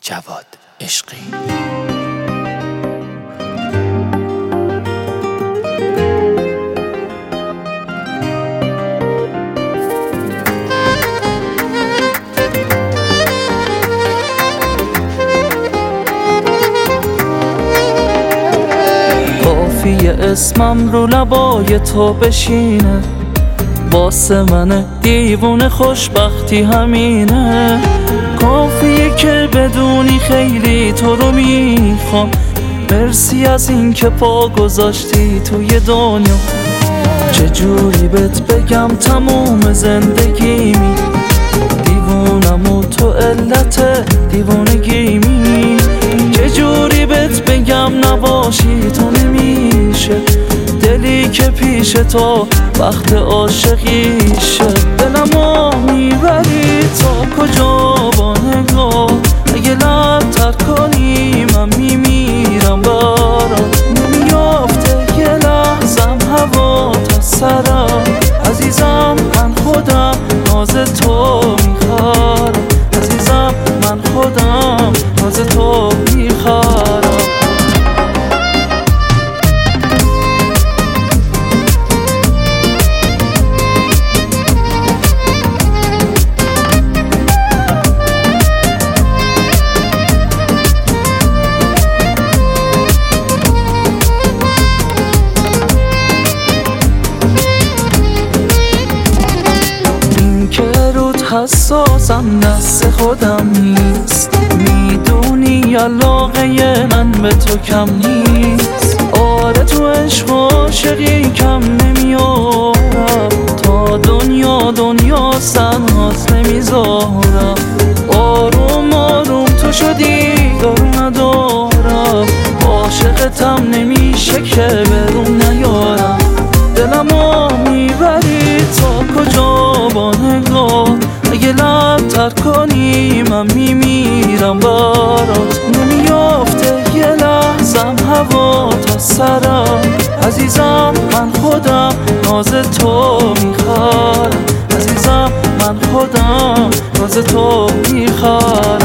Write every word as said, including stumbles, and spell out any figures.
جواد عشقی. کافیه اسمم رو لبای تو بشینه، واسه من دیوونه خوشبختی همینه. کافیه که بدونی خیلی تو رو میخوام، مرسی از این که پا گذاشتی توی دنیا. چجوری بهت بگم تموم زندگیمی، دیوونم و تو علت دیوونگیمی. چجوری بهت بگم نباشی تو نمیشه، دلی که پیش تو وقت عاشقیشه. دلمو میبری تا کجا با نگاه، اگه لب‌تر کنی من میمیرم برات. نمیافته یه لحظم هوا تا سرم، عزیزم من خودم ناز تو میخرم. عزیزم من خودم ناز تو میخرم. حساسم دست خودم نیست، میدونی علاقه من به تو کم نیست. آره تو عشق و عاشقی کم نمیارم، تا دنیا دنیا سنهات نمیذارم. آروم آروم تو شدی دارو ندارم، عاشقتم نمیشه که برون نیارم. دلمو میبری تا کجا با نگاه، اگه لب‌تر کنی من میمیرم برات. نمیافته یه لحظم هوا تا سرم، عزیزم من خودم ناز تو میخرم. عزیزم من خودم ناز تو میخرم.